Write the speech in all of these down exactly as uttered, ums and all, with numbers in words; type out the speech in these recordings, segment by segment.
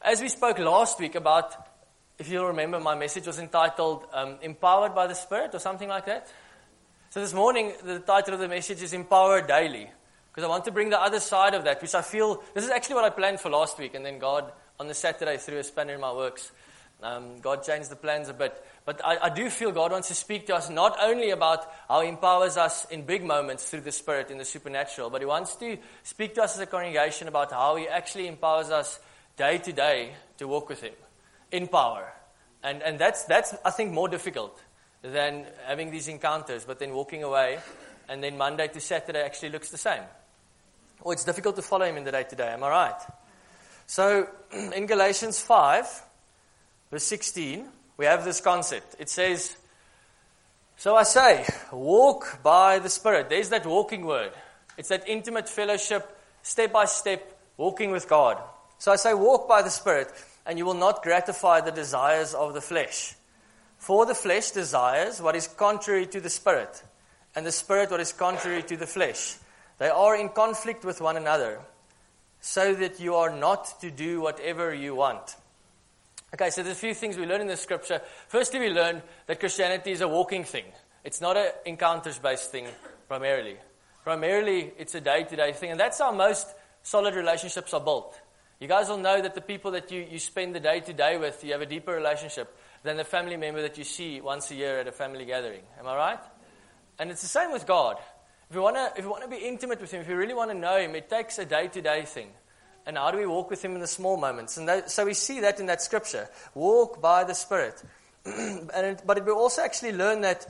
as we spoke last week about, if you'll remember, my message was entitled um, Empowered by the Spirit or something like that. So this morning, the title of the message is Empowered Daily, because I want to bring the other side of that, which I feel, this is actually what I planned for last week, and then God, on the Saturday, threw a spanner in my works. Um, God changed the plans a bit. But I, I do feel God wants to speak to us not only about how He empowers us in big moments through the Spirit in the supernatural, but He wants to speak to us as a congregation about how He actually empowers us day to day to walk with Him in power. And and that's, that's I think, more difficult than having these encounters, but then walking away, and then Monday to Saturday actually looks the same. Or it's difficult to follow Him in the day to day, am I right? So in Galatians five, verse sixteen, we have this concept. It says, so I say, walk by the Spirit. There's that walking word. It's that intimate fellowship, step by step, walking with God. So I say, walk by the Spirit, and you will not gratify the desires of the flesh. For the flesh desires what is contrary to the Spirit, and the Spirit what is contrary to the flesh. They are in conflict with one another, so that you are not to do whatever you want. Okay, so there's a few things we learn in the scripture. Firstly, we learn that Christianity is a walking thing. It's not an encounters-based thing, primarily. Primarily, it's a day-to-day thing, and that's how most solid relationships are built. You guys will know that the people that you, you spend the day-to-day with, you have a deeper relationship than the family member that you see once a year at a family gathering. Am I right? And it's the same with God. If you want to, if you want to be intimate with Him, if you really want to know Him, it takes a day-to-day thing. And how do we walk with Him in the small moments? And that, so we see that in that scripture. Walk by the Spirit. and it, but we also actually learn that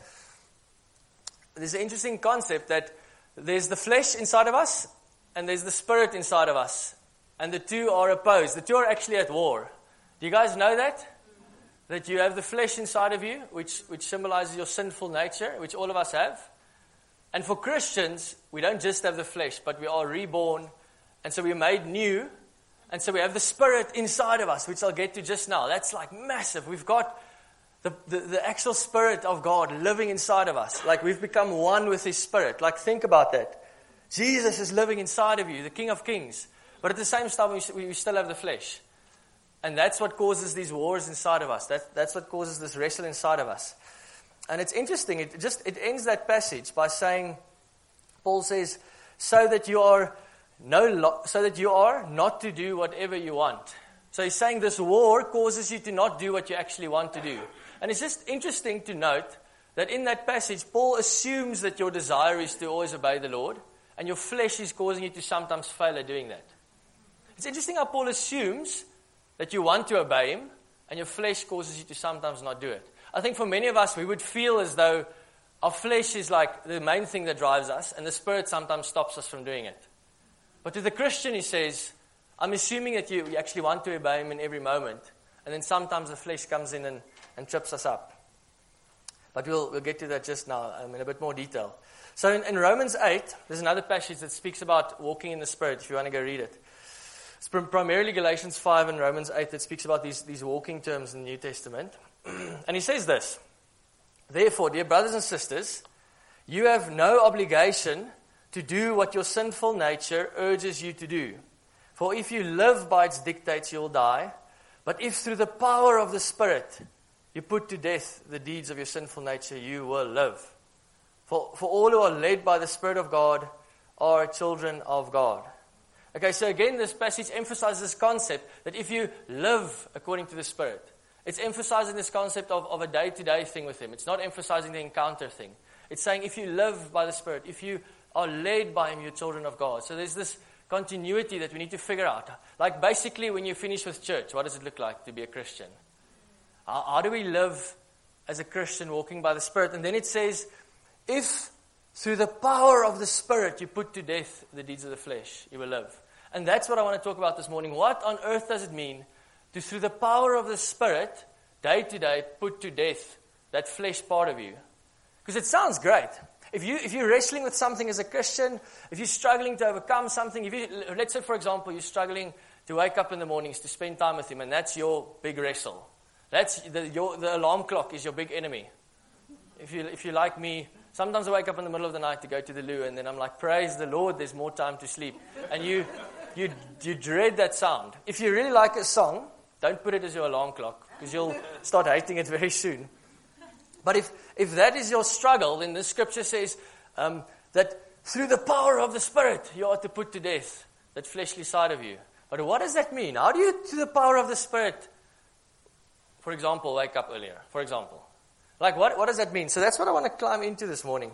there's an interesting concept that there's the flesh inside of us and there's the Spirit inside of us. And the two are opposed. The two are actually at war. Do you guys know that? That you have the flesh inside of you, which, which symbolizes your sinful nature, which all of us have. And for Christians, we don't just have the flesh, but we are reborn. And so we're made new, and so we have the Spirit inside of us, which I'll get to just now. That's like massive. We've got the, the, the actual Spirit of God living inside of us. Like we've become one with His Spirit. Like think about that. Jesus is living inside of you, the King of Kings. But at the same time, we, we still have the flesh. And that's what causes these wars inside of us. That, that's what causes this wrestle inside of us. And it's interesting. It just it ends that passage by saying, Paul says, so that you are... No, lo- so that you are not to do whatever you want. So he's saying this war causes you to not do what you actually want to do. And it's just interesting to note that in that passage, Paul assumes that your desire is to always obey the Lord, and your flesh is causing you to sometimes fail at doing that. It's interesting how Paul assumes that you want to obey Him, and your flesh causes you to sometimes not do it. I think for many of us, we would feel as though our flesh is like the main thing that drives us, and the Spirit sometimes stops us from doing it. But to the Christian, he says, I'm assuming that you, you actually want to obey Him in every moment. And then sometimes the flesh comes in and, and trips us up. But we'll, we'll get to that just now um, in a bit more detail. So in, in Romans eight, there's another passage that speaks about walking in the Spirit, if you want to go read it. It's primarily Galatians five and Romans eight that speaks about these, these walking terms in the New Testament. And he says this, therefore, dear brothers and sisters, you have no obligation to do what your sinful nature urges you to do. For if you live by its dictates, you will die. But if through the power of the Spirit you put to death the deeds of your sinful nature, you will live. For, for all who are led by the Spirit of God are children of God. Okay, so again, this passage emphasizes this concept that if you live according to the Spirit, it's emphasizing this concept of, of a day-to-day thing with Him. It's not emphasizing the encounter thing. It's saying if you live by the Spirit, if you are led by Him, you're children of God. So there's this continuity that we need to figure out. Like basically when you finish with church, what does it look like to be a Christian? How, how do we live as a Christian walking by the Spirit? And then it says, if through the power of the Spirit you put to death the deeds of the flesh, you will live. And that's what I want to talk about this morning. What on earth does it mean to, through the power of the Spirit, day to day, put to death that flesh part of you? Because it sounds great. If, you, if you're wrestling with something as a Christian, if you're struggling to overcome something, if you, let's say, for example, you're struggling to wake up in the mornings to spend time with Him, and that's your big wrestle. That's the, your, the alarm clock is your big enemy. If you, if you like me, sometimes I wake up in the middle of the night to go to the loo, and then I'm like, praise the Lord, there's more time to sleep. And you, you, you dread that sound. If you really like a song, Don't put it as your alarm clock, because you'll start hating it very soon. But if, if that is your struggle, then the scripture says um, that through the power of the Spirit, you ought to put to death that fleshly side of you. But what does that mean? How do you, through the power of the Spirit, for example, wake up earlier? For example. Like, what, what does that mean? So that's what I want to climb into this morning.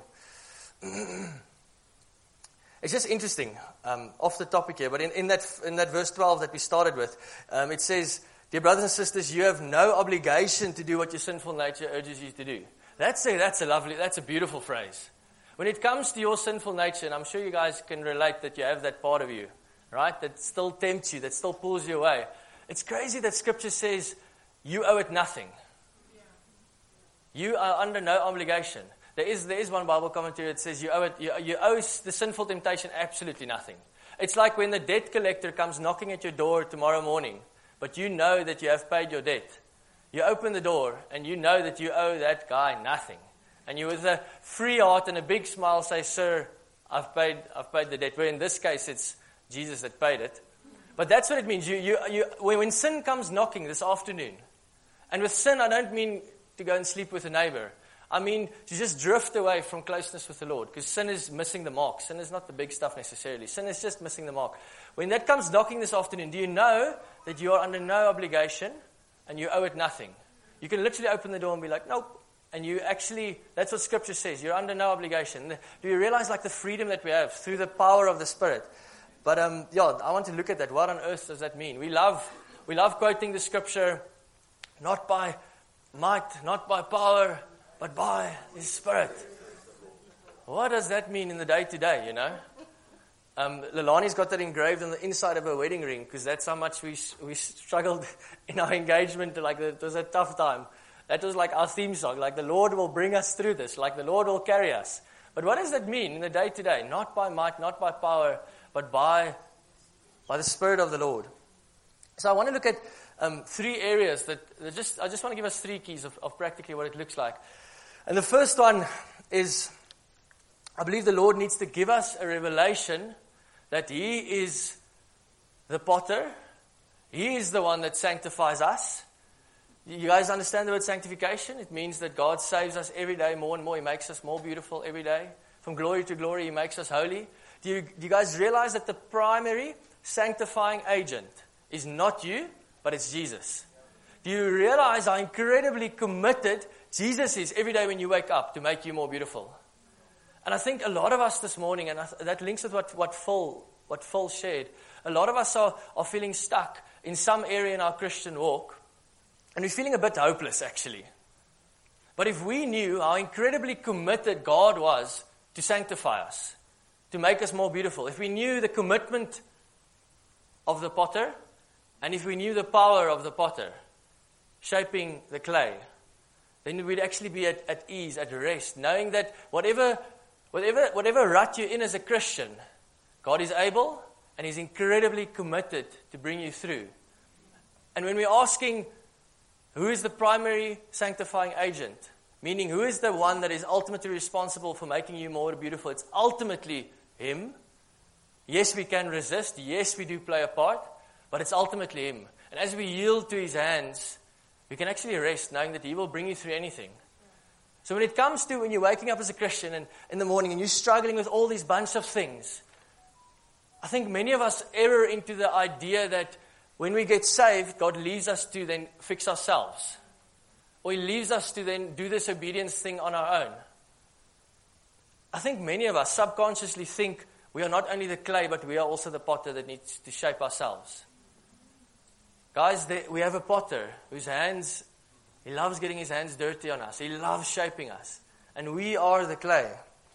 It's just interesting, um, off the topic here, but in, in that in that verse twelve that we started with, um, it says, "Dear brothers and sisters, you have no obligation to do what your sinful nature urges you to do." That's a, that's a lovely, that's a beautiful phrase. When it comes to your sinful nature, and I'm sure you guys can relate that you have that part of you, right, that still tempts you, that still pulls you away. It's crazy that Scripture says you owe it nothing. You are under no obligation. There is there is one Bible commentary that says you owe it you, you owe the sinful temptation absolutely nothing. It's like when the debt collector comes knocking at your door tomorrow morning, but you know that you have paid your debt. You open the door and you know that you owe that guy nothing. And you with a free heart and a big smile say, "Sir, I've paid I've paid the debt." Where in this case it's Jesus that paid it. But that's what it means. You you you when, when sin comes knocking this afternoon, and with sin I don't mean to go and sleep with a neighbor. I mean, to just drift away from closeness with the Lord, because sin is missing the mark. Sin is not the big stuff necessarily. Sin is just missing the mark. When that comes knocking this afternoon, do you know that you are under no obligation and you owe it nothing? You can literally open the door and be like, "Nope." And you actually, that's what Scripture says. You're under no obligation. Do you realize like the freedom that we have through the power of the Spirit? But um, yeah, I want to look at that. What on earth does that mean? We love, we love quoting the Scripture, not by might, not by power, but by His Spirit. What does that mean in the day-to-day, you know? Um, Lelani's got that engraved on the inside of her wedding ring, because that's how much we we struggled in our engagement. Like, it was a tough time. That was like our theme song, like the Lord will bring us through this, like the Lord will carry us. But what does that mean in the day-to-day? Not by might, not by power, but by, by the Spirit of the Lord. So I want to look at um, three areas that, that just, I just want to give us three keys of, of practically what it looks like. And the first one is, I believe the Lord needs to give us a revelation that He is the potter. He is the one that sanctifies us. You guys understand the word sanctification? It means that God saves us every day more and more. He makes us more beautiful every day. From glory to glory, He makes us holy. Do you, do you guys realize that the primary sanctifying agent is not you, but it's Jesus? Do you realize how incredibly committed Jesus is every day when you wake up to make you more beautiful? And I think a lot of us this morning, and that links with what, what Phil what Phil shared, a lot of us are, are feeling stuck in some area in our Christian walk, and we're feeling a bit hopeless, actually. But if we knew how incredibly committed God was to sanctify us, to make us more beautiful, if we knew the commitment of the potter, and if we knew the power of the potter shaping the clay, then we'd actually be at, at ease, at rest, knowing that whatever, whatever, whatever rut you're in as a Christian, God is able and He's incredibly committed to bring you through. And when we're asking, who is the primary sanctifying agent? Meaning, who is the one that is ultimately responsible for making you more beautiful? It's ultimately Him. Yes, we can resist. Yes, we do play a part. But it's ultimately Him. And as we yield to His hands, we can actually rest knowing that He will bring you through anything. So when it comes to when you're waking up as a Christian and in the morning and you're struggling with all these bunch of things, I think many of us err into the idea that when we get saved, God leaves us to then fix ourselves. Or He leaves us to then do this obedience thing on our own. I think many of us subconsciously think we are not only the clay, but we are also the potter that needs to shape ourselves. Guys, they, we have a potter whose hands, he loves getting his hands dirty on us. He loves shaping us. And we are the clay.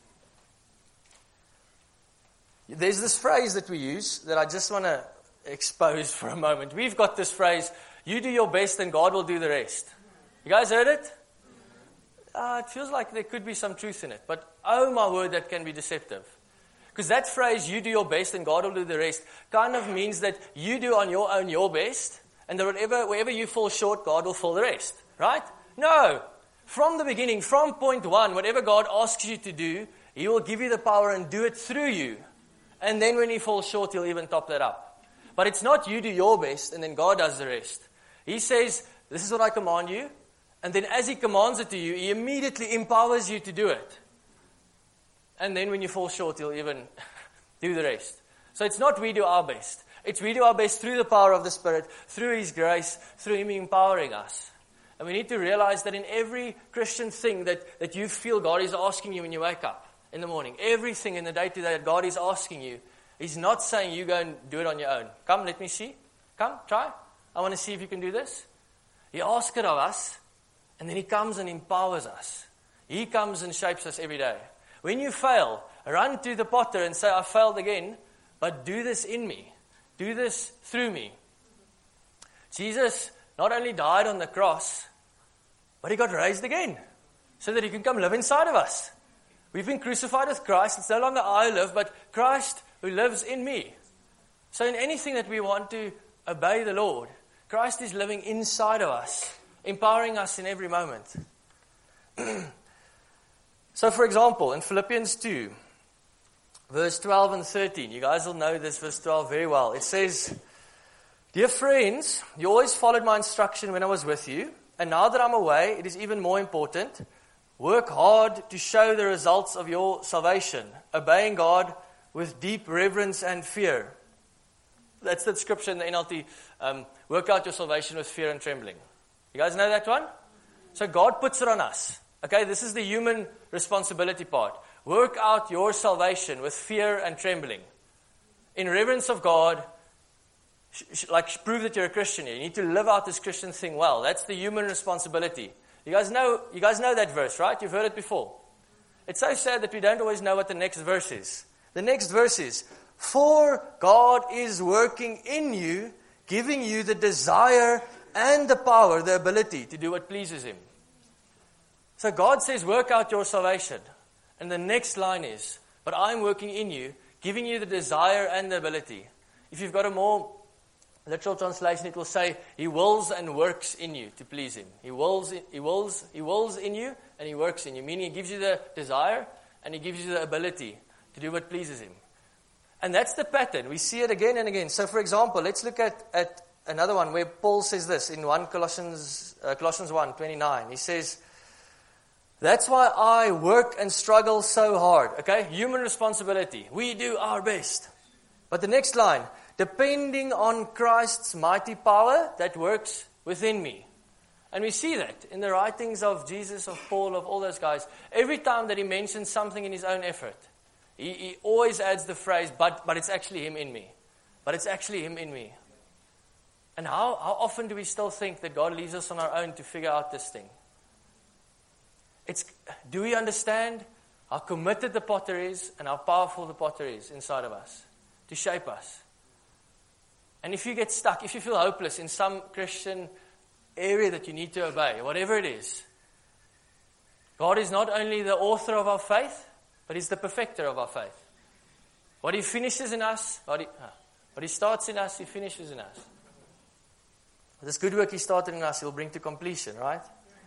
There's this phrase that we use that I just want to expose for a moment. We've got this phrase, you do your best and God will do the rest. You guys heard it? Uh, it feels like there could be some truth in it. But oh my word, that can be deceptive. Because that phrase, you do your best and God will do the rest, kind of means that you do on your own your best, and that whatever, wherever you fall short, God will fill the rest. Right? No. From the beginning, from point one, whatever God asks you to do, He will give you the power and do it through you. And then when He falls short, He'll even top that up. But it's not you do your best and then God does the rest. He says, this is what I command you. And then as he commands it to you, he immediately empowers you to do it. And then when you fall short, he'll even do the rest. So it's not we do our best. It's we do our best through the power of the Spirit, through His grace, through Him empowering us. And we need to realize that in every Christian thing that, that you feel God is asking you when you wake up in the morning, everything in the day-to-day that God is asking you, He's not saying you go and do it on your own. Come, let me see. Come, try. I want to see if you can do this. He asks it of us, and then He comes and empowers us. He comes and shapes us every day. When you fail, run to the potter and say, I failed again, but do this in me. Do this through me. Jesus not only died on the cross, but He got raised again so that He can come live inside of us. We've been crucified with Christ. It's no longer I who live, but Christ who lives in me. So in anything that we want to obey the Lord, Christ is living inside of us, empowering us in every moment. So for example, in Philippians two, verse twelve and thirteen, you guys will know this verse twelve very well. It says, Dear friends, you always followed my instruction when I was with you, and now that I'm away, it is even more important. Work hard to show the results of your salvation, obeying God with deep reverence and fear. That's the description in the N L T. Um, work out your salvation with fear and trembling. You guys know that one? So God puts it on us. Okay, this is the human responsibility part. Work out your salvation with fear and trembling. In reverence of God, sh- sh- like prove that you're a Christian. You need to live out this Christian thing well. That's the human responsibility. You guys know, you guys know that verse, right? You've heard it before. It's so sad that we don't always know what the next verse is. The next verse is, For God is working in you, giving you the desire and the power, the ability to do what pleases Him. So God says, work out your salvation. And the next line is, but I'm working in you, giving you the desire and the ability. If you've got a more literal translation, it will say, He wills and works in you to please Him. He wills, He wills, He wills in you, and He works in you. Meaning He gives you the desire, and He gives you the ability to do what pleases Him. And that's the pattern. We see it again and again. So for example, let's look at, at another one where Paul says this in First Colossians, uh, Colossians one twenty-nine. He says, That's why I work and struggle so hard. Okay? Human responsibility. We do our best. But the next line, depending on Christ's mighty power that works within me. And we see that in the writings of Jesus, of Paul, of all those guys. Every time that he mentions something in his own effort, he, he always adds the phrase, but, but it's actually Him in me. But it's actually Him in me. And how, how often do we still think that God leaves us on our own to figure out this thing? It's, do we understand how committed the potter is and how powerful the potter is inside of us to shape us? And if you get stuck, if you feel hopeless in some Christian area that you need to obey, whatever it is, God is not only the author of our faith, but He's the perfecter of our faith. What He finishes in us, what He, what he starts in us, He finishes in us. This good work He started in us, He'll bring to completion, right?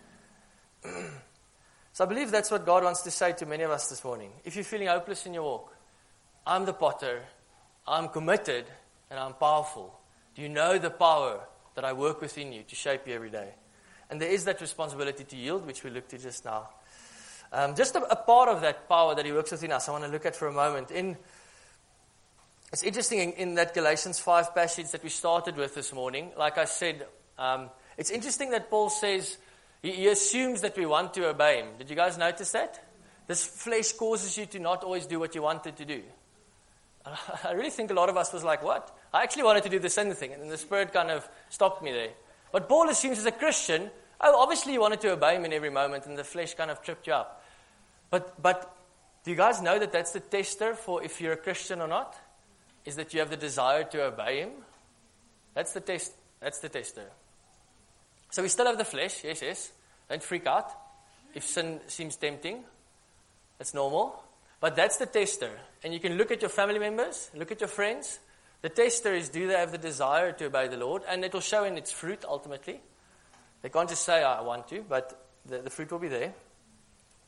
So I believe that's what God wants to say to many of us this morning. If you're feeling hopeless in your walk, I'm the potter, I'm committed, and I'm powerful. Do you know the power that I work within you to shape you every day? And there is that responsibility to yield, which we looked at just now. Um, just a, a part of that power that He works within us, I want to look at for a moment. In, it's interesting in, in that Galatians five passage that we started with this morning. Like I said, um, it's interesting that Paul says, he, he assumes that we want to obey Him. Did you guys notice that? This flesh causes you to not always do what you wanted to do. I really think a lot of us was like, what? I actually wanted to do the same thing, and then the Spirit kind of stopped me there. But Paul assumes as a Christian, oh, obviously you wanted to obey Him in every moment, and the flesh kind of tripped you up. But but do you guys know that that's the tester for if you're a Christian or not? Is that you have the desire to obey Him? That's the test. That's the tester. So we still have the flesh, yes, yes. Don't freak out if sin seems tempting. That's normal. But that's the tester. And you can look at your family members, look at your friends. The tester is, do they have the desire to obey the Lord? And it will show in its fruit ultimately. They can't just say, I want to, but the, the fruit will be there.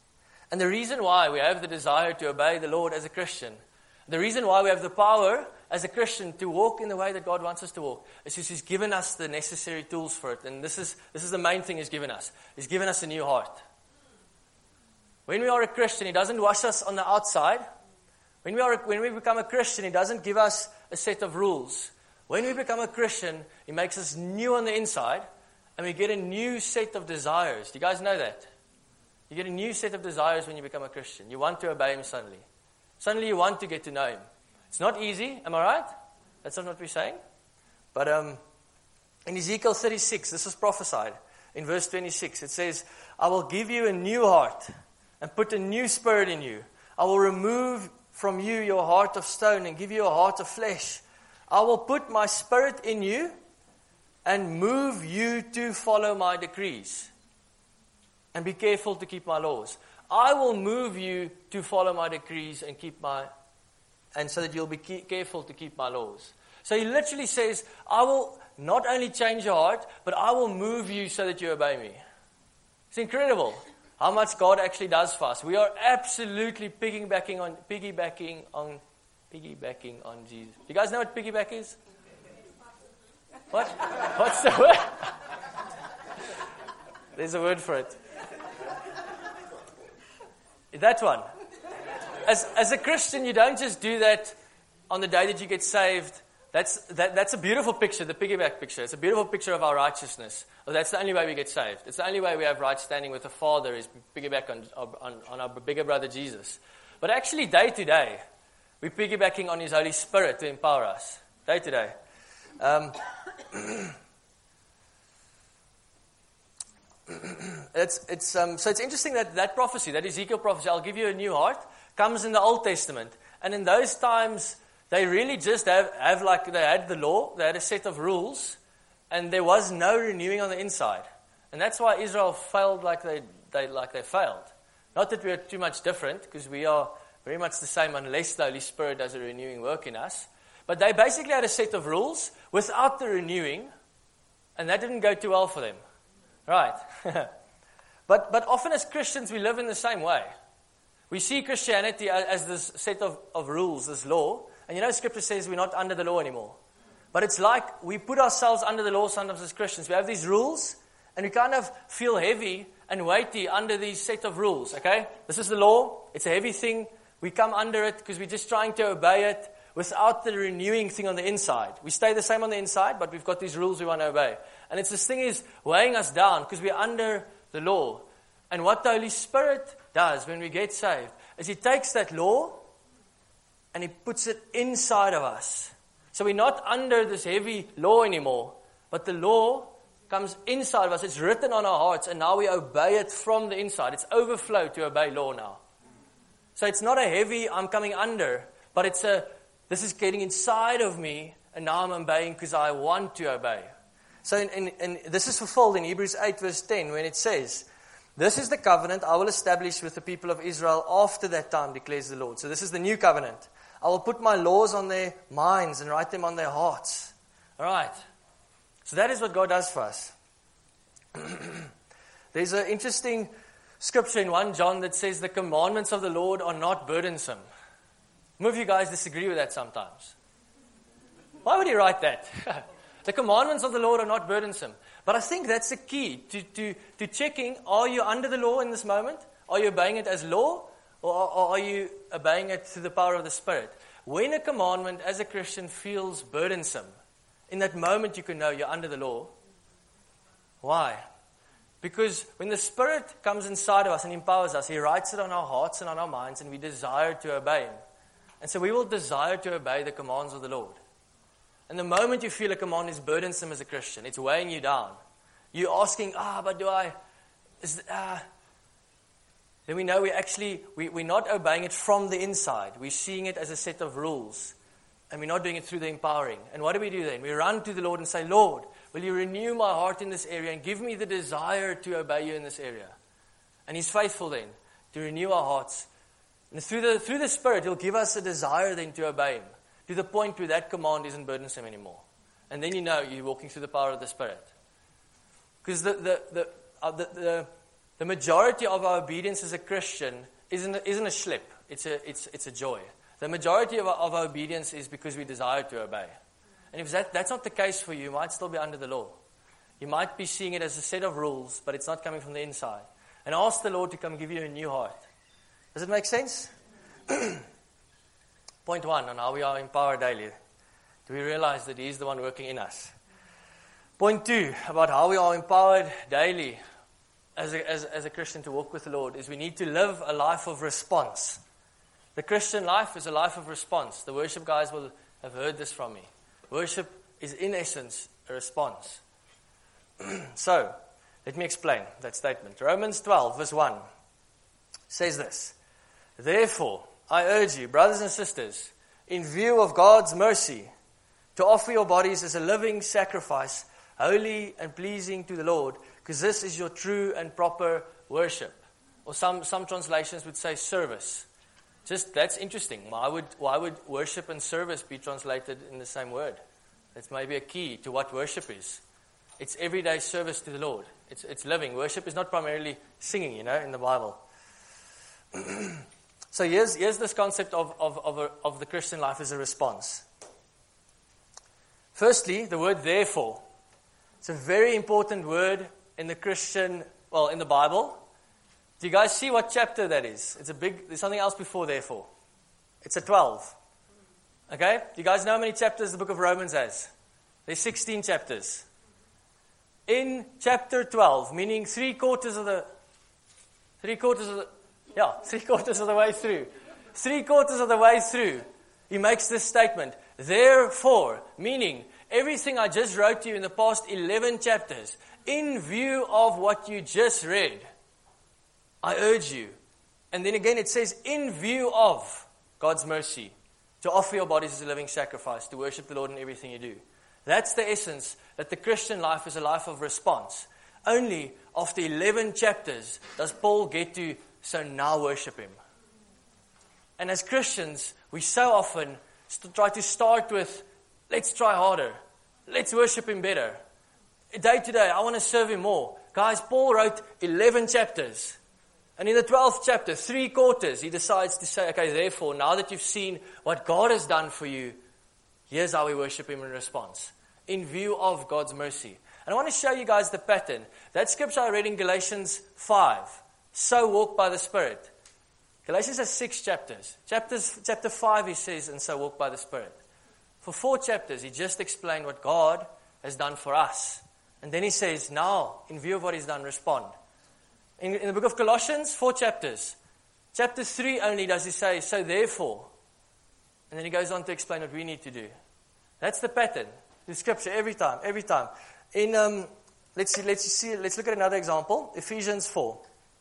And the reason why we have the desire to obey the Lord as a Christian, the reason why we have the power as a Christian to walk in the way that God wants us to walk. It's just He's given us the necessary tools for it. And this is this is the main thing He's given us. He's given us a new heart. When we are a Christian, He doesn't wash us on the outside. When we are when we become a Christian, He doesn't give us a set of rules. When we become a Christian, He makes us new on the inside, and we get a new set of desires. Do you guys know that? You get a new set of desires when you become a Christian. You want to obey Him suddenly. Suddenly you want to get to know Him. It's not easy, am I right? That's not what we're saying. But um, in Ezekiel thirty-six, this is prophesied. In verse twenty-six, it says, I will give you a new heart and put a new spirit in you. I will remove from you your heart of stone and give you a heart of flesh. I will put my spirit in you and move you to follow my decrees. And be careful to keep my laws. I will move you to follow my decrees and keep my and so that you'll be careful to keep my laws. So He literally says, I will not only change your heart, but I will move you so that you obey me. It's incredible how much God actually does for us. We are absolutely piggybacking on, piggybacking on, piggybacking on Jesus. Do you guys know what piggyback is? What? What's the word? There's a word for it. That one. As as a Christian, you don't just do that on the day that you get saved. That's that, that's a beautiful picture, the piggyback picture. It's a beautiful picture of our righteousness. Well, that's the only way we get saved. It's the only way we have right standing with the Father is piggyback on, on, on our bigger brother Jesus. But actually, day to day, we're piggybacking on His Holy Spirit to empower us. Day to day. Um, it's it's um, so it's interesting that that prophecy, that Ezekiel prophecy, I'll give you a new heart, comes in the Old Testament. And in those times, they really just have, have like, they had the law, they had a set of rules, and there was no renewing on the inside. And that's why Israel failed like they, they, like they failed. Not that we are too much different, because we are very much the same unless the Holy Spirit does a renewing work in us. But they basically had a set of rules without the renewing, and that didn't go too well for them. Right. but but often as Christians, we live in the same way. We see Christianity as this set of, of rules, this law. And you know, Scripture says we're not under the law anymore. But it's like we put ourselves under the law sometimes as Christians. We have these rules, and we kind of feel heavy and weighty under these set of rules, okay? This is the law. It's a heavy thing. We come under it because we're just trying to obey it without the renewing thing on the inside. We stay the same on the inside, but we've got these rules we want to obey. And it's this thing is weighing us down because we're under the law. And what the Holy Spirit does when we get saved is He takes that law and He puts it inside of us. So we're not under this heavy law anymore, but the law comes inside of us. It's written on our hearts, and now we obey it from the inside. It's overflow to obey law now. So it's not a heavy, I'm coming under, but it's a, this is getting inside of me, and now I'm obeying because I want to obey. So in, in, in, this is fulfilled in Hebrews eight verse ten when it says, this is the covenant I will establish with the people of Israel after that time, declares the Lord. So this is the new covenant. I will put my laws on their minds and write them on their hearts. All right. So that is what God does for us. There's an interesting scripture in First John that says the commandments of the Lord are not burdensome. Some of you guys disagree with that sometimes. Why would he write that? The commandments of the Lord are not burdensome. But I think that's the key to, to, to checking, are you under the law in this moment? Are you obeying it as law? Or, or are you obeying it through the power of the Spirit? When a commandment as a Christian feels burdensome, in that moment you can know you're under the law. Why? Because when the Spirit comes inside of us and empowers us, He writes it on our hearts and on our minds, and we desire to obey Him. And so we will desire to obey the commands of the Lord. And the moment you feel a command is burdensome as a Christian, it's weighing you down. You're asking, ah, but do I, is, ah, then we know we actually, we, we're not obeying it from the inside. We're seeing it as a set of rules. And we're not doing it through the empowering. And what do we do then? We run to the Lord and say, Lord, will you renew my heart in this area and give me the desire to obey you in this area? And He's faithful then to renew our hearts. And through the, through the Spirit, He'll give us a desire then to obey Him, to the point where that command isn't burdensome anymore. And then you know you're walking through the power of the Spirit. Because the, the, the, uh, the, the, the majority of our obedience as a Christian isn't a, isn't a slip. It's a, it's, it's a joy. the majority of our, of our obedience is because we desire to obey. And if that, that's not the case for you, you might still be under the law. You might be seeing it as a set of rules, but it's not coming from the inside. And ask the Lord to come give you a new heart. Does it make sense? Point one on how we are empowered daily. Do we realize that He is the one working in us? Point two about how we are empowered daily as a, as, as a Christian to walk with the Lord is we need to live a life of response. The Christian life is a life of response. The worship guys will have heard this from me. Worship is in essence a response. So, let me explain that statement. Romans twelve verse one says this. Therefore, I urge you, brothers and sisters, in view of God's mercy, to offer your bodies as a living sacrifice, holy and pleasing to the Lord, because this is your true and proper worship. Or some, some translations would say service. Just, that's interesting. Why would, why would worship and service be translated in the same word? That's maybe a key to what worship is. It's everyday service to the Lord. It's, it's living. Worship is not primarily singing, you know, in the Bible. So here's, here's this concept of, of, of, a, of the Christian life as a response. Firstly, the word therefore. It's a very important word in the Christian, well, in the Bible. Do you guys see what chapter that is? It's a big, there's something else before therefore. It's a twelve. Okay? Do you guys know how many chapters the book of Romans has? There's sixteen chapters. In chapter twelve, meaning three quarters of the, three quarters of the, yeah, three quarters of the way through. Three quarters of the way through, he makes this statement. Therefore, meaning everything I just wrote to you in the past eleven chapters, in view of what you just read, I urge you. And then again it says, in view of God's mercy, to offer your bodies as a living sacrifice, to worship the Lord in everything you do. That's the essence, that the Christian life is a life of response. Only after eleven chapters does Paul get to, so now worship Him. And as Christians, we so often st- try to start with, let's try harder. Let's worship Him better. Day to day, I want to serve Him more. Guys, Paul wrote eleven chapters. And in the twelfth chapter, three quarters, he decides to say, okay, therefore, now that you've seen what God has done for you, here's how we worship Him in response. In view of God's mercy. And I want to show you guys the pattern. That scripture I read in Galatians five. So walk by the Spirit. Galatians has six chapters. Chapters, chapter five, he says, and so walk by the Spirit. For four chapters, he just explained what God has done for us. And then he says, now, in view of what He's done, respond. In, in the book of Colossians, four chapters. Chapter three only does he say, so therefore. And then he goes on to explain what we need to do. That's the pattern. The scripture every time, every time. In um, let's see, let's see, let's look at another example. Ephesians four.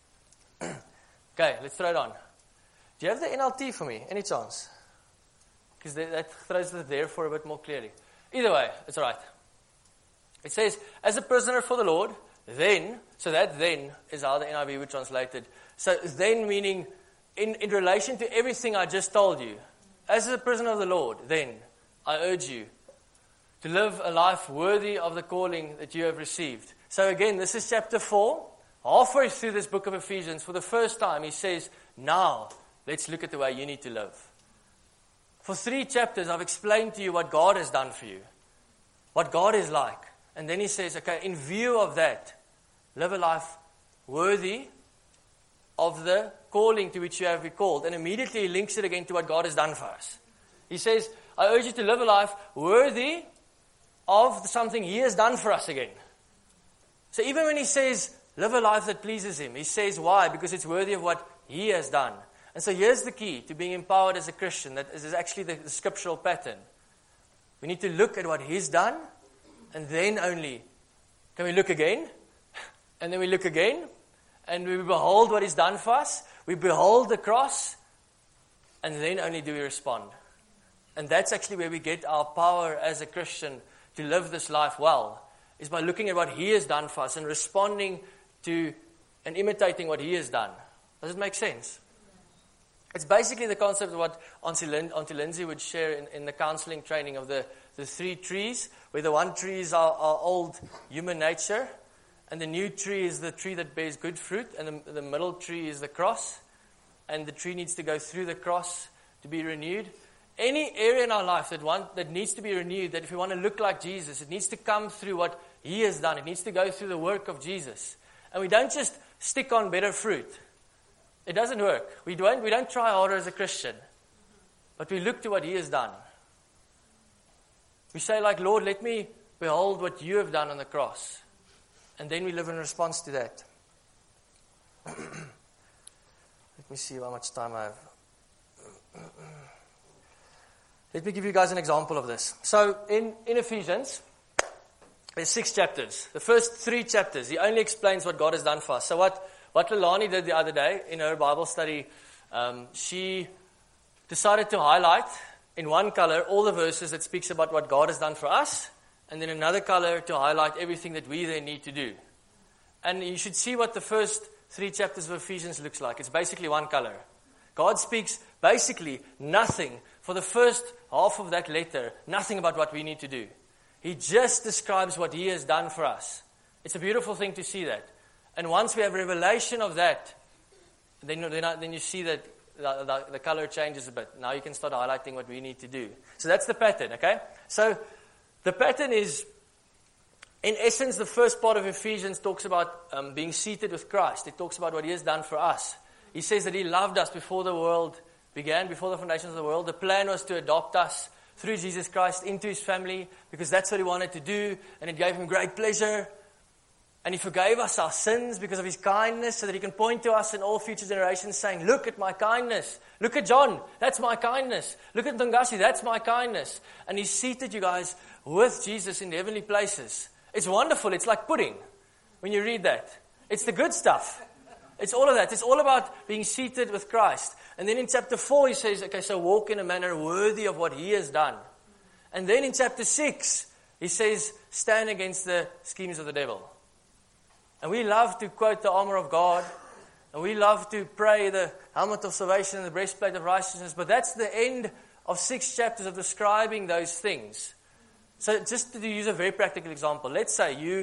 Okay, let's throw it on. Do you have the N L T for me? Any chance? Because that throws the therefore a bit more clearly. Either way, it's all right. It says, as a prisoner for the Lord, then, so that then is how the N I V would translate it. So then meaning in, in relation to everything I just told you, as a prisoner of the Lord, then I urge you to live a life worthy of the calling that you have received. So again, this is chapter four. Halfway through this book of Ephesians, for the first time, he says, now, let's look at the way you need to live. For three chapters, I've explained to you what God has done for you, what God is like. And then he says, okay, in view of that, live a life worthy of the calling to which you have been called. And immediately he links it again to what God has done for us. He says, I urge you to live a life worthy of something He has done for us again. So even when he says, live a life that pleases Him, he says, why? Because it's worthy of what He has done. And so here's the key to being empowered as a Christian. That is actually the, the scriptural pattern. We need to look at what He's done, and then only can we look again, and then we look again, and we behold what He's done for us. We behold the cross, and then only do we respond. And that's actually where we get our power as a Christian to live this life well, is by looking at what He has done for us and responding to and imitating what He has done. Does it make sense? It's basically the concept of what Auntie, Lin- Auntie Lindsay would share in, in the counseling training of the, the three trees, where the one tree is our, our old human nature, and the new tree is the tree that bears good fruit, and the, the middle tree is the cross, and the tree needs to go through the cross to be renewed. Any area in our life that want, that needs to be renewed, that if we want to look like Jesus, it needs to come through what He has done. It needs to go through the work of Jesus. And we don't just stick on better fruit. It doesn't work. We don't, we don't try harder as a Christian. But we look to what He has done. We say like, Lord, let me behold what You have done on the cross. And then we live in response to that. Let me see how much time I have. Let me give you guys an example of this. So in, in Ephesians, there's six chapters. The first three chapters, he only explains what God has done for us. So what, what Lilani did the other day in her Bible study, um, she decided to highlight in one color all the verses that speaks about what God has done for us, and then another color to highlight everything that we then need to do. And you should see what the first three chapters of Ephesians looks like. It's basically one color. God speaks basically nothing for the first half of that letter, nothing about what we need to do. He just describes what He has done for us. It's a beautiful thing to see that. And once we have revelation of that, then, then, then you see that the, the, the color changes a bit. Now you can start highlighting what we need to do. So that's the pattern, okay? So the pattern is, in essence, the first part of Ephesians talks about um, being seated with Christ. It talks about what He has done for us. He says that He loved us before the world began, before the foundations of the world. The plan was to adopt us through Jesus Christ into His family, because that's what He wanted to do, and it gave Him great pleasure. And He forgave us our sins because of His kindness, so that He can point to us in all future generations saying, look at my kindness. Look at John, that's my kindness. Look at Ntongasi, that's my kindness. And He's seated you guys with Jesus in the heavenly places. It's wonderful. It's like pudding when you read that. It's the good stuff. It's all of that. It's all about being seated with Christ. And then in chapter four, he says, okay, so walk in a manner worthy of what He has done. And then in chapter six, he says, stand against the schemes of the devil. And we love to quote the armor of God. And we love to pray the helmet of salvation and the breastplate of righteousness. But that's the end of six chapters of describing those things. So just to use a very practical example, let's say you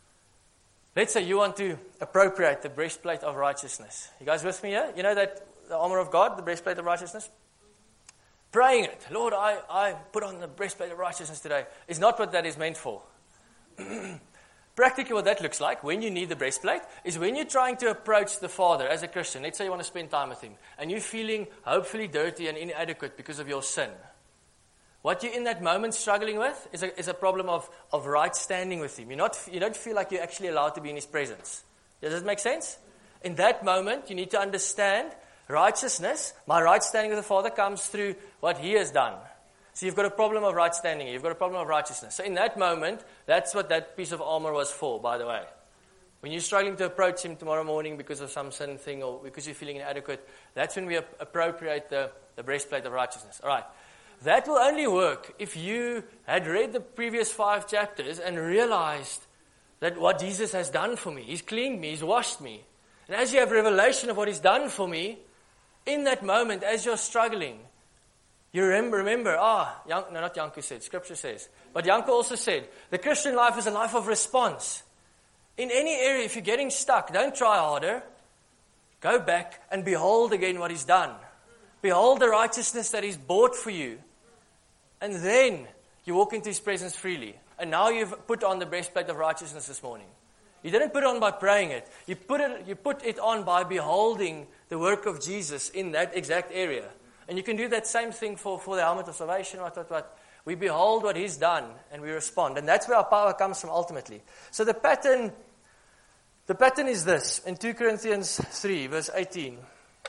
let's say you want to appropriate the breastplate of righteousness. You guys with me here? You know that the armor of God, the breastplate of righteousness? Praying it, Lord, I, I put on the breastplate of righteousness today, is not what that is meant for. Practically what that looks like, when you need the breastplate, is when you're trying to approach the Father as a Christian. Let's say you want to spend time with Him, and you're feeling hopefully dirty and inadequate because of your sin. What you're in that moment struggling with is a, is a problem of, of right standing with Him. You're not, you don't feel like you're actually allowed to be in His presence. Does that make sense? In that moment, you need to understand righteousness. My right standing with the Father comes through what He has done. So you've got a problem of right standing. You've got a problem of righteousness. So in that moment, that's what that piece of armor was for, by the way. When you're struggling to approach Him tomorrow morning because of some sin thing or because you're feeling inadequate, that's when we ap- appropriate the, the breastplate of righteousness. All right. That will only work if you had read the previous five chapters and realized that what Jesus has done for me, He's cleaned me, He's washed me. And as you have revelation of what He's done for me, in that moment, as you're struggling, you remember, remember ah, Jan, no, not Janko said, Scripture says, but Janko also said, the Christian life is a life of response. In any area, if you're getting stuck, don't try harder. Go back and behold again what He's done. Behold the righteousness that He's bought for you. And then you walk into His presence freely. And now you've put on the breastplate of righteousness this morning. You didn't put it on by praying it. You put it, you put it on by beholding the work of Jesus in that exact area. And you can do that same thing for, for the helmet of salvation, what, what, what. We behold what He's done and we respond. And that's where our power comes from ultimately. So the pattern, the pattern is this. In two Corinthians three, verse eighteen.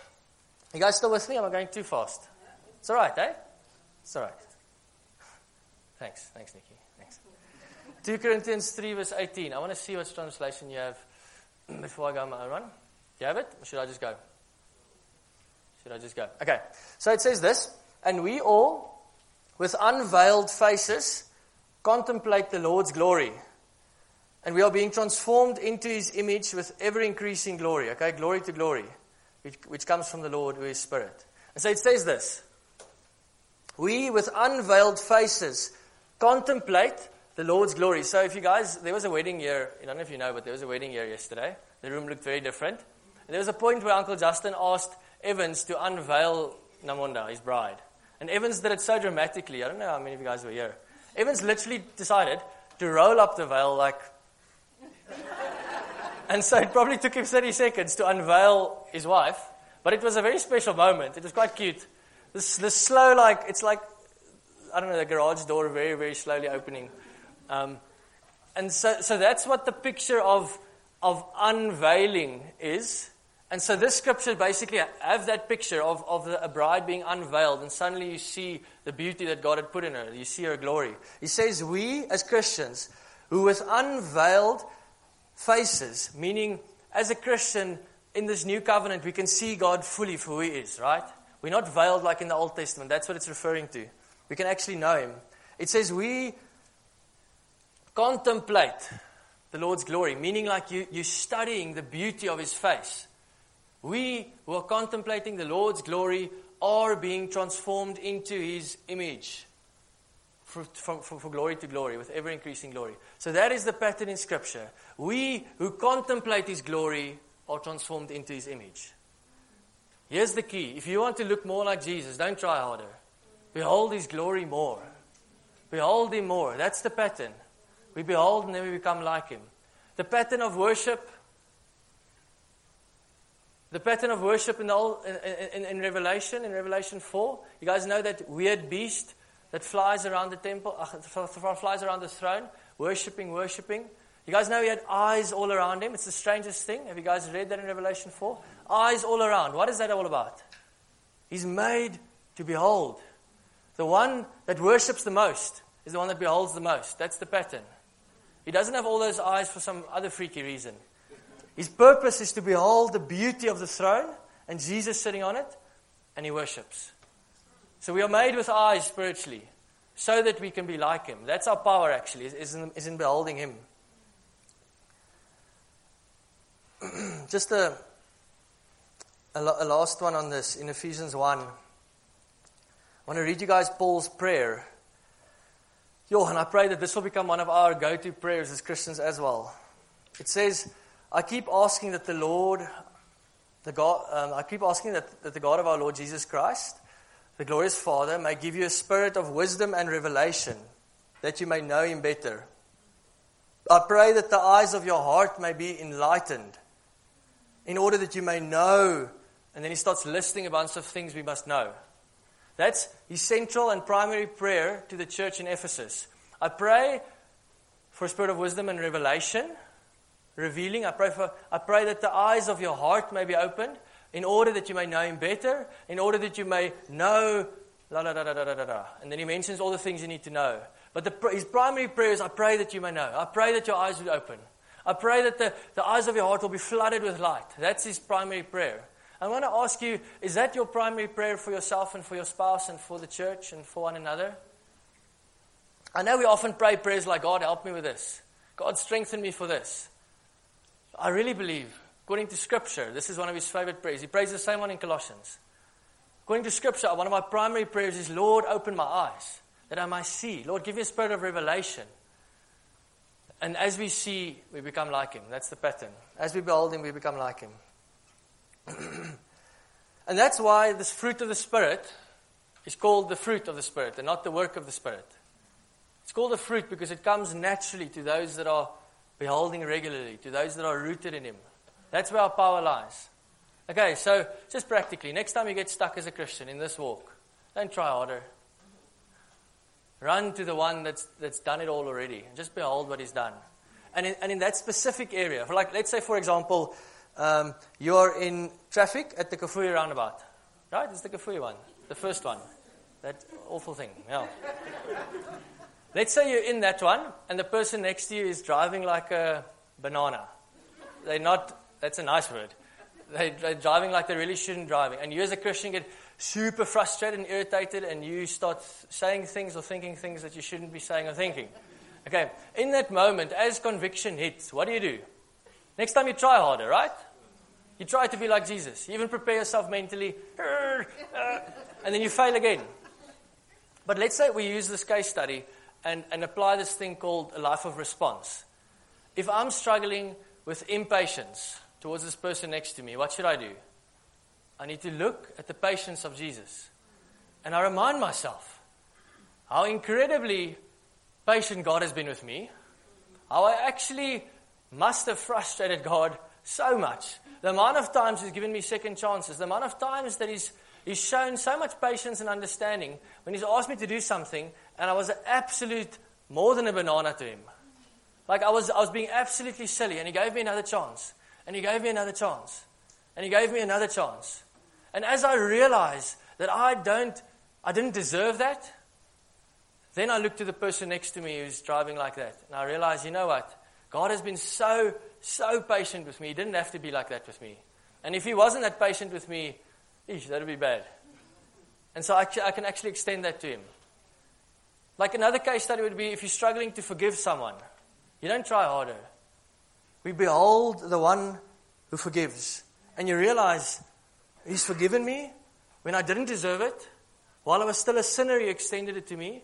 You guys still with me? Am I going too fast? It's all right, eh? It's all right. Thanks. Thanks, Nikki. Thanks. two Corinthians three, verse eighteen. I want to see what translation you have before I go on my own run. Do you have it? Or should I just go? Should I just go? Okay. So it says this, and we all, with unveiled faces, contemplate the Lord's glory. And we are being transformed into His image with ever-increasing glory. Okay, glory to glory, which, which comes from the Lord who is Spirit. And so it says this, we, with unveiled faces, contemplate the Lord's glory. So if you guys, there was a wedding here, I don't know if you know, but there was a wedding here yesterday. The room looked very different. And there was a point where Uncle Justin asked Evans to unveil Namonda, his bride. And Evans did it so dramatically. I don't know how many of you guys were here. Evans literally decided to roll up the veil like... And so it probably took him thirty seconds to unveil his wife. But it was a very special moment. It was quite cute. This, this slow, like, it's like, I don't know, the garage door very, very slowly opening. Um, and so, so that's what the picture of, of unveiling is. And so this scripture basically have that picture of, of the, a bride being unveiled, and suddenly you see the beauty that God had put in her. You see her glory. He says, we as Christians, who with unveiled faces, meaning as a Christian in this new covenant, we can see God fully for who He is, right? We're not veiled like in the Old Testament. That's what it's referring to. We can actually know Him. It says we contemplate the Lord's glory, meaning like you, you're studying the beauty of His face. We who are contemplating the Lord's glory are being transformed into His image for, from, for, for glory to glory, with ever-increasing glory. So that is the pattern in Scripture. We who contemplate His glory are transformed into His image. Here's the key. If you want to look more like Jesus, don't try harder. Behold His glory more. Behold Him more. That's the pattern. We behold and then we become like Him. The pattern of worship... The pattern of worship in, the old, in, in, in Revelation, in Revelation four, you guys know that weird beast that flies around the temple, uh, flies around the throne, worshipping, worshipping. You guys know he had eyes all around him. It's the strangest thing. Have you guys read that in Revelation four? Eyes all around. What is that all about? He's made to behold. The one that worships the most is the one that beholds the most. That's the pattern. He doesn't have all those eyes for some other freaky reason. His purpose is to behold the beauty of the throne and Jesus sitting on it, and he worships. So we are made with eyes spiritually so that we can be like Him. That's our power actually, is in, is in beholding Him. Just a, a, a last one on this, in Ephesians one. I want to read you guys Paul's prayer. Yo, and I pray that this will become one of our go-to prayers as Christians as well. It says... I keep asking that the Lord, the God, um, I keep asking that, that the God of our Lord Jesus Christ, the glorious Father, may give you a spirit of wisdom and revelation, that you may know Him better. I pray that the eyes of your heart may be enlightened, in order that you may know. And then he starts listing a bunch of things we must know. That's his central and primary prayer to the church in Ephesus. I pray for a spirit of wisdom and revelation. Revealing, I pray for. I pray that the eyes of your heart may be opened, in order that you may know Him better, in order that you may know, la la la la la la la. And then he mentions all the things you need to know. But the, his primary prayer is, I pray that you may know. I pray that your eyes will open. I pray that the, the eyes of your heart will be flooded with light. That's his primary prayer. I want to ask you, is that your primary prayer for yourself and for your spouse and for the church and for one another? I know we often pray prayers like, God, help me with this. God, strengthen me for this. I really believe, according to Scripture, this is one of his favorite prayers. He prays the same one in Colossians. According to Scripture, one of my primary prayers is, Lord, open my eyes, that I might see. Lord, give me a spirit of revelation. And as we see, we become like Him. That's the pattern. As we behold Him, we become like Him. And that's why this fruit of the Spirit is called the fruit of the Spirit and not the work of the Spirit. It's called a fruit because it comes naturally to those that are beholding regularly, to those that are rooted in Him. That's where our power lies. Okay, so just practically, next time you get stuck as a Christian in this walk, don't try harder. Run to the one that's that's done it all already. And just behold what He's done. And in, and in that specific area, for like, let's say, for example, um, you're in traffic at the Kafui roundabout. Right? It's the Kafui one. The first one. That awful thing. Yeah. Let's say you're in that one, and the person next to you is driving like a banana. They're not, that's a nice word. They, they're driving like they really shouldn't driving. And you as a Christian get super frustrated and irritated, and you start saying things or thinking things that you shouldn't be saying or thinking. Okay, in that moment, as conviction hits, what do you do? Next time you try harder, right? You try to be like Jesus. You even prepare yourself mentally, and then you fail again. But let's say we use this case study and, and apply this thing called a life of response. If I'm struggling with impatience towards this person next to me, what should I do? I need to look at the patience of Jesus. And I remind myself how incredibly patient God has been with me, how I actually must have frustrated God so much. The amount of times He's given me second chances, the amount of times that He's, he's shown so much patience and understanding when He's asked me to do something, and I was an absolute more than a banana to Him. Like I was, I was being absolutely silly, and He gave me another chance, and He gave me another chance, and He gave me another chance. And as I realized that I don't, I didn't deserve that, then I looked to the person next to me who's driving like that, and I realized, you know what? God has been so, so patient with me. He didn't have to be like that with me. And if He wasn't that patient with me, eesh, that would be bad. And so I, I can actually extend that to Him. Like another case study would be if you're struggling to forgive someone, you don't try harder. We behold the one who forgives. And you realize, He's forgiven me when I didn't deserve it. While I was still a sinner, He extended it to me.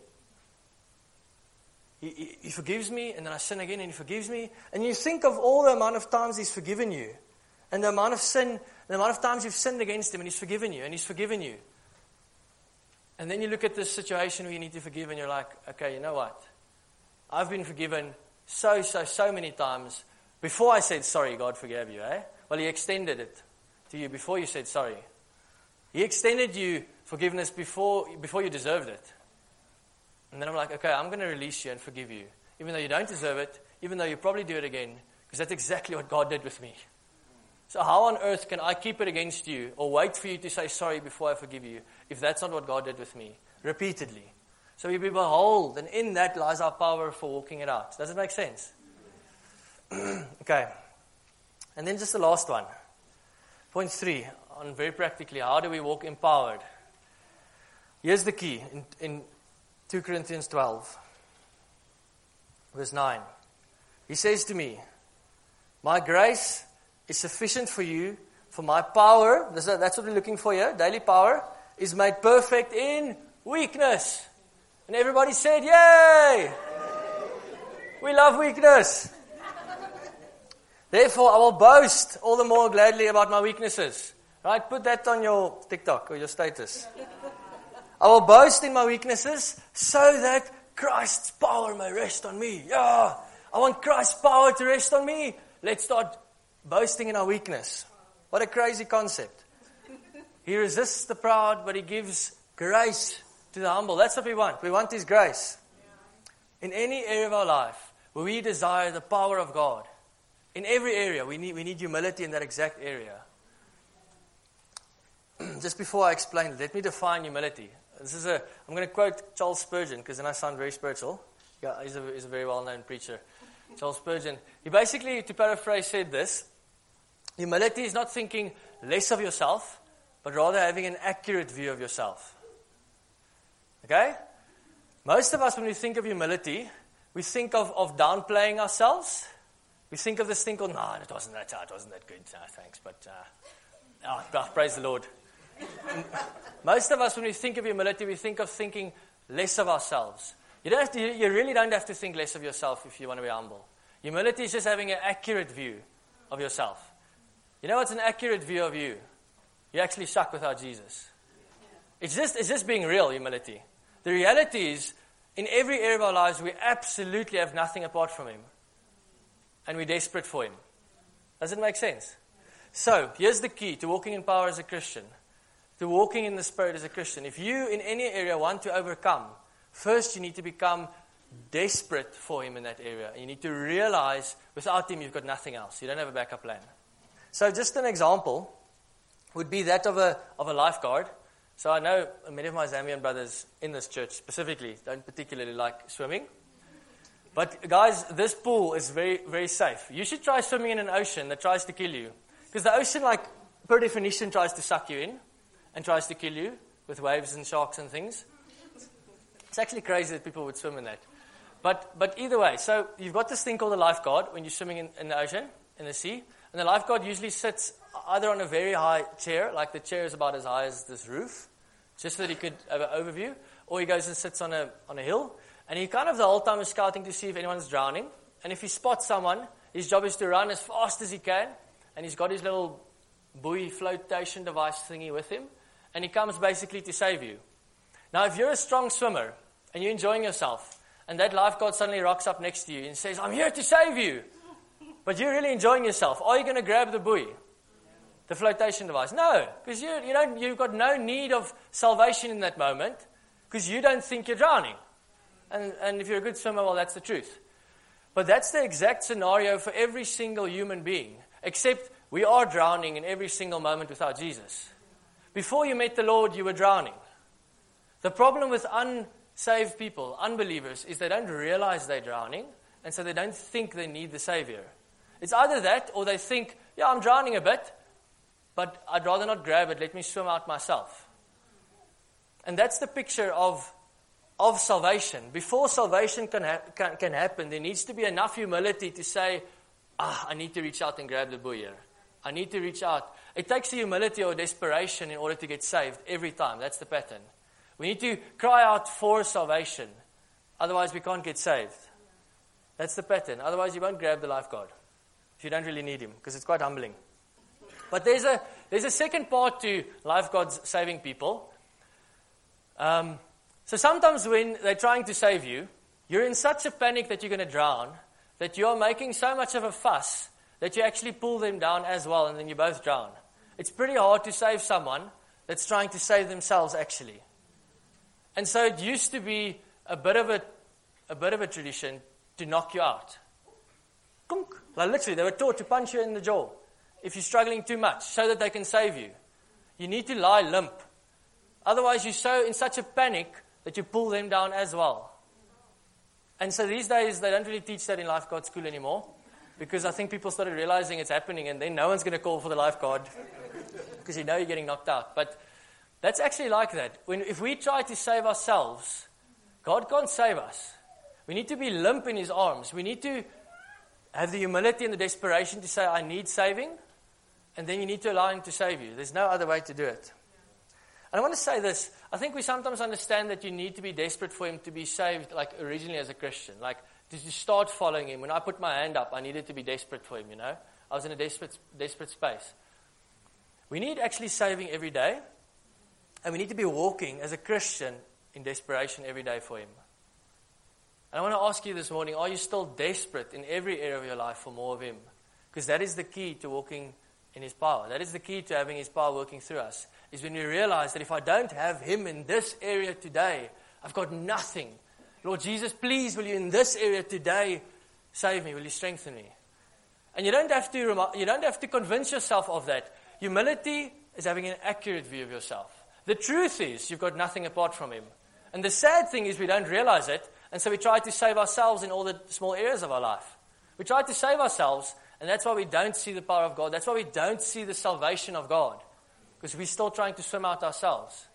He, he, he forgives me, and then I sin again, and He forgives me. And you think of all the amount of times He's forgiven you, and the amount of sin, the amount of times you've sinned against Him, and He's forgiven you, and He's forgiven you. And then you look at this situation where you need to forgive, and you're like, okay, you know what? I've been forgiven so, so, so many times. Before I said, sorry, God forgave you, eh? Well, He extended it to you before you said sorry. He extended you forgiveness before, before you deserved it. And then I'm like, okay, I'm going to release you and forgive you. Even though you don't deserve it, even though you probably do it again, because that's exactly what God did with me. So how on earth can I keep it against you or wait for you to say sorry before I forgive you if that's not what God did with me? Repeatedly. So we behold, and in that lies our power for walking it out. Does it make sense? Okay. And then just the last one. Point three, on very practically, how do we walk empowered? Here's the key. In, in Second Corinthians twelve, verse nine. He says to me, my grace is sufficient for you, for my power, that's what we're looking for here, daily power, is made perfect in weakness. And everybody said, yay! We love weakness. Therefore, I will boast all the more gladly about my weaknesses. Right? Put that on your TikTok or your status. I will boast in my weaknesses so that Christ's power may rest on me. Yeah, I want Christ's power to rest on me. Let's start boasting in our weakness. What a crazy concept. He resists the proud, but He gives grace to the humble. That's what we want. We want His grace. In any area of our life where we desire the power of God, in every area, we need, we need humility in that exact area. Just before I explain, let me define humility. This is a, I'm going to quote Charles Spurgeon, because then I sound very spiritual. Yeah, he's a, he's a very well-known preacher. Charles Spurgeon. He basically, to paraphrase, said this: humility is not thinking less of yourself, but rather having an accurate view of yourself. Okay? Most of us, when we think of humility, we think of, of downplaying ourselves. We think of this thing called, no, it wasn't that, it wasn't that good, no, thanks, but, uh, oh, praise the Lord. Most of us, when we think of humility, we think of thinking less of ourselves. You don't have to, you really don't have to think less of yourself if you want to be humble. Humility is just having an accurate view of yourself. You know what's an accurate view of you? You actually suck without Jesus. It's just, it's just being real, humility. The reality is, in every area of our lives, we absolutely have nothing apart from Him. And we're desperate for Him. Does it make sense? So, here's the key to walking in power as a Christian. To walking in the Spirit as a Christian. If you, in any area, want to overcome, first you need to become desperate for Him in that area. And you need to realize, without Him, you've got nothing else. You don't have a backup plan. So, just an example would be that of a of a lifeguard. So, I know many of my Zambian brothers in this church, specifically, don't particularly like swimming. But, guys, this pool is very, very safe. You should try swimming in an ocean that tries to kill you. Because the ocean, like, per definition, tries to suck you in. And tries to kill you with waves and sharks and things. It's actually crazy that people would swim in that. But but either way, so you've got this thing called a lifeguard when you're swimming in, in the ocean, in the sea. And the lifeguard usually sits either on a very high chair, like the chair is about as high as this roof, just so that he could have an overview. Or he goes and sits on a on a hill. And he kind of the whole time is scouting to see if anyone's drowning. And if he spots someone, his job is to run as fast as he can. And he's got his little buoy flotation device thingy with him. And he comes basically to save you. Now, if you're a strong swimmer and you're enjoying yourself, and that lifeguard suddenly rocks up next to you and says, I'm here to save you, but you're really enjoying yourself, are you going to grab the buoy, the flotation device? No, because you, you don't, you've got no need of salvation in that moment, because you don't think you're drowning. And, and if you're a good swimmer, well, that's the truth. But that's the exact scenario for every single human being, except we are drowning in every single moment without Jesus. Before you met the Lord, you were drowning. The problem with unsaved people, unbelievers, is they don't realize they're drowning, and so they don't think they need the Savior. It's either that, or they think, yeah, I'm drowning a bit, but I'd rather not grab it, let me swim out myself. And that's the picture of, of salvation. Before salvation can, ha- can, can happen, there needs to be enough humility to say, ah, I need to reach out and grab the buoy here. I need to reach out. It takes a humility or desperation in order to get saved every time. That's the pattern. We need to cry out for salvation. Otherwise, we can't get saved. That's the pattern. Otherwise, you won't grab the lifeguard if you don't really need him, because it's quite humbling. But there's a there's a second part to lifeguards saving people. Um, so sometimes when they're trying to save you, you're in such a panic that you're going to drown, that you're making so much of a fuss that you actually pull them down as well, and then you both drown. It's pretty hard to save someone that's trying to save themselves, actually. And so it used to be a bit of a, a bit of a tradition to knock you out. Kunk. Like literally, they were taught to punch you in the jaw if you're struggling too much, so that they can save you. You need to lie limp. Otherwise, you're so in such a panic that you pull them down as well. And so these days, they don't really teach that in lifeguard school anymore, because I think people started realizing it's happening, and then no one's going to call for the lifeguard because you know you're getting knocked out. But that's actually like that. When, if we try to save ourselves, God can't save us. We need to be limp in His arms. We need to have the humility and the desperation to say, I need saving, and then you need to allow Him to save you. There's no other way to do it. And I want to say this. I think we sometimes understand that you need to be desperate for Him to be saved, like originally as a Christian. Like, to start following Him. When I put my hand up, I needed to be desperate for Him, you know. I was in a desperate, desperate space. We need actually saving every day. And we need to be walking as a Christian in desperation every day for Him. And I want to ask you this morning, are you still desperate in every area of your life for more of Him? Because that is the key to walking in His power. That is the key to having His power working through us. Is when we realize that if I don't have Him in this area today, I've got nothing. Lord Jesus, please, will you in this area today save me? Will you strengthen me? And you don't have to rem- you don't have to convince yourself of that. Humility is having an accurate view of yourself. The truth is you've got nothing apart from Him. And the sad thing is we don't realize it, and so we try to save ourselves in all the small areas of our life. We try to save ourselves, and that's why we don't see the power of God. That's why we don't see the salvation of God, because we're still trying to swim out ourselves.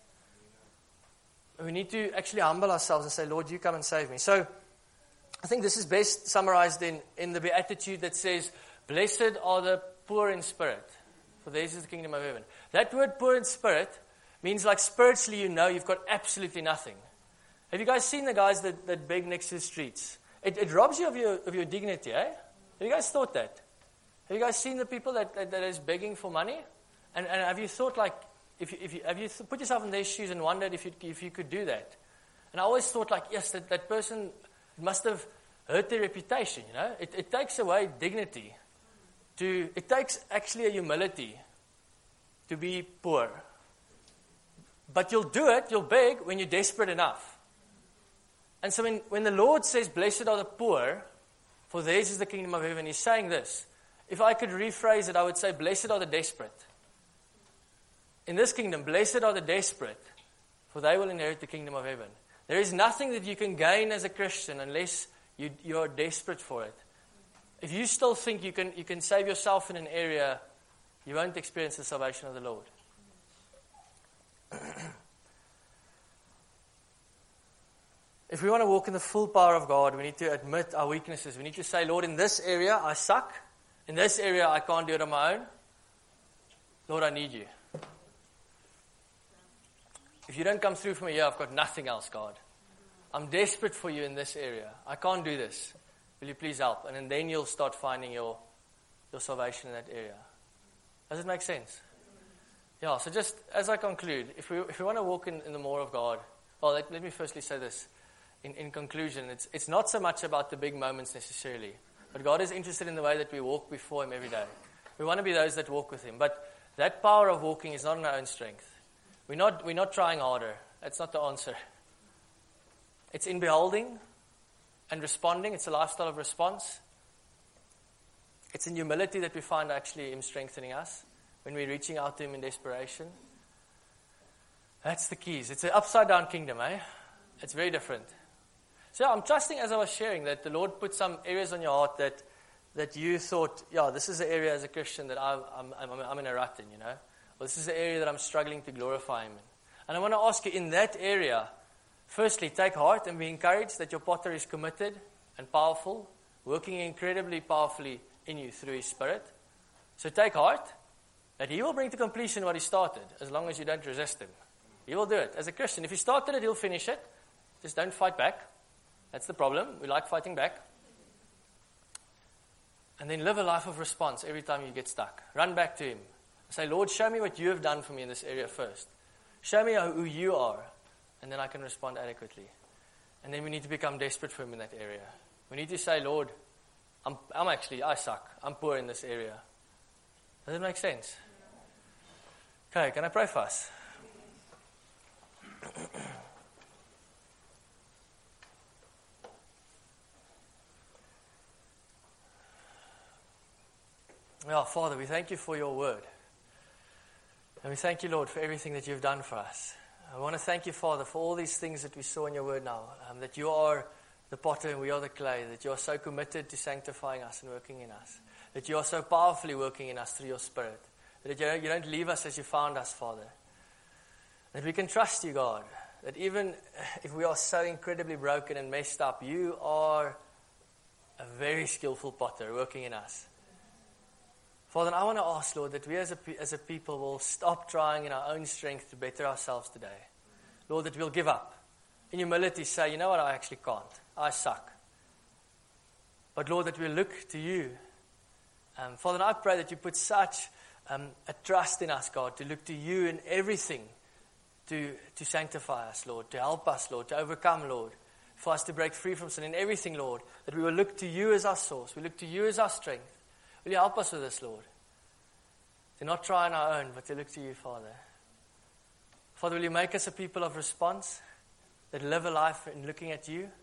We need to actually humble ourselves and say, Lord, you come and save me. So I think this is best summarized in, in the Beatitude that says, blessed are the poor in spirit, for theirs is the kingdom of heaven. That word poor in spirit means like spiritually you know you've got absolutely nothing. Have you guys seen the guys that, that beg next to the streets? It, it robs you of your of your dignity, eh? Have you guys thought that? Have you guys seen the people that, that, that is begging for money? And, and have you thought like, If you, if you, have you th- put yourself in their shoes and wondered if you, if you could do that? And I always thought like, yes, that, that person must have hurt their reputation, you know. It, it takes away dignity. To It takes actually a humility to be poor. But you'll do it, you'll beg when you're desperate enough. And so when, when the Lord says, blessed are the poor, for theirs is the kingdom of heaven, He's saying this. If I could rephrase it, I would say, blessed are the desperate. In this kingdom, blessed are the desperate, for they will inherit the kingdom of heaven. There is nothing that you can gain as a Christian unless you, you are desperate for it. If you still think you can, you can save yourself in an area, you won't experience the salvation of the Lord. If we want to walk in the full power of God, we need to admit our weaknesses. We need to say, Lord, in this area I suck. In this area I can't do it on my own. Lord, I need you. If you don't come through for me here, I've got nothing else, God. I'm desperate for you in this area. I can't do this. Will you please help? And then you'll start finding your, your salvation in that area. Does it make sense? Yeah, so just as I conclude, if we if we want to walk in, in the more of God, Well, let, let me firstly say this. In, in conclusion, it's, it's not so much about the big moments necessarily, but God is interested in the way that we walk before Him every day. We want to be those that walk with Him, but that power of walking is not in our own strength. We're not, we're not trying harder. That's not the answer. It's in beholding and responding. It's a lifestyle of response. It's in humility that we find actually Him strengthening us when we're reaching out to Him in desperation. That's the keys. It's an upside-down kingdom, eh? It's very different. So I'm trusting, as I was sharing, that the Lord put some areas on your heart that that you thought, yeah, this is the area as a Christian that I'm, I'm, I'm, I'm in a rut in, you know. Or this is the area that I'm struggling to glorify Him in. And I want to ask you, in that area, firstly, take heart and be encouraged that your potter is committed and powerful, working incredibly powerfully in you through His Spirit. So take heart that He will bring to completion what He started, as long as you don't resist Him. He will do it. As a Christian, if He started it, He'll finish it. Just don't fight back. That's the problem. We like fighting back. And then live a life of response every time you get stuck. Run back to Him. Say, Lord, show me what You have done for me in this area first. Show me who You are, and then I can respond adequately. And then we need to become desperate for Him in that area. We need to say, Lord, I'm, I'm actually, I suck. I'm poor in this area. Does it make sense? Okay, can I pray for us? Oh, Father, we thank You for Your word. And we thank You, Lord, for everything that You've done for us. I want to thank You, Father, for all these things that we saw in Your word now. Um, that You are the potter and we are the clay. That You are so committed to sanctifying us and working in us. That You are so powerfully working in us through Your Spirit. That You don't, you don't leave us as You found us, Father. That we can trust You, God. That even if we are so incredibly broken and messed up, You are a very skillful potter working in us. Father, and I want to ask, Lord, that we as a, as a people will stop trying in our own strength to better ourselves today. Lord, that we'll give up. In humility say, you know what, I actually can't. I suck. But Lord, that we'll look to You. Um, Father, and I pray that You put such um, a trust in us, God, to look to You in everything, to, to sanctify us, Lord, to help us, Lord, to overcome, Lord, for us to break free from sin in everything, Lord, that we will look to You as our source. We look to You as our strength. Will You help us with this, Lord? To not try on our own, but to look to You, Father. Father, will You make us a people of response that live a life in looking at You?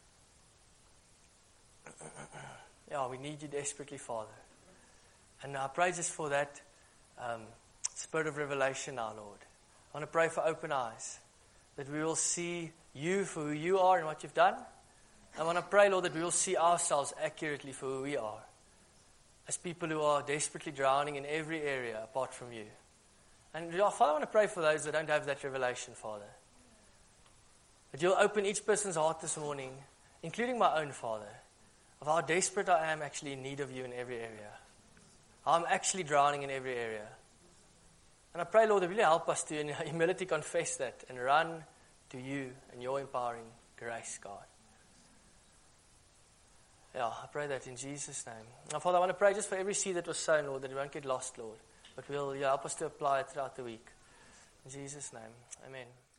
Yeah, we need You desperately, Father. And I pray just for that um, spirit of revelation now, Lord. I want to pray for open eyes, that we will see You for who You are and what You've done. I want to pray, Lord, that we will see ourselves accurately for who we are, as people who are desperately drowning in every area apart from You. And Father, I want to pray for those that don't have that revelation, Father. That You'll open each person's heart this morning, including my own, Father, of how desperate I am actually in need of You in every area. How I'm actually drowning in every area. And I pray, Lord, that will You help us to, in humility, confess that and run to You and Your empowering grace, God. Yeah, I pray that in Jesus' name. Now, Father, I want to pray just for every seed that was sown, Lord, that it won't get lost, Lord. But will You help us to apply it throughout the week. In Jesus' name, amen.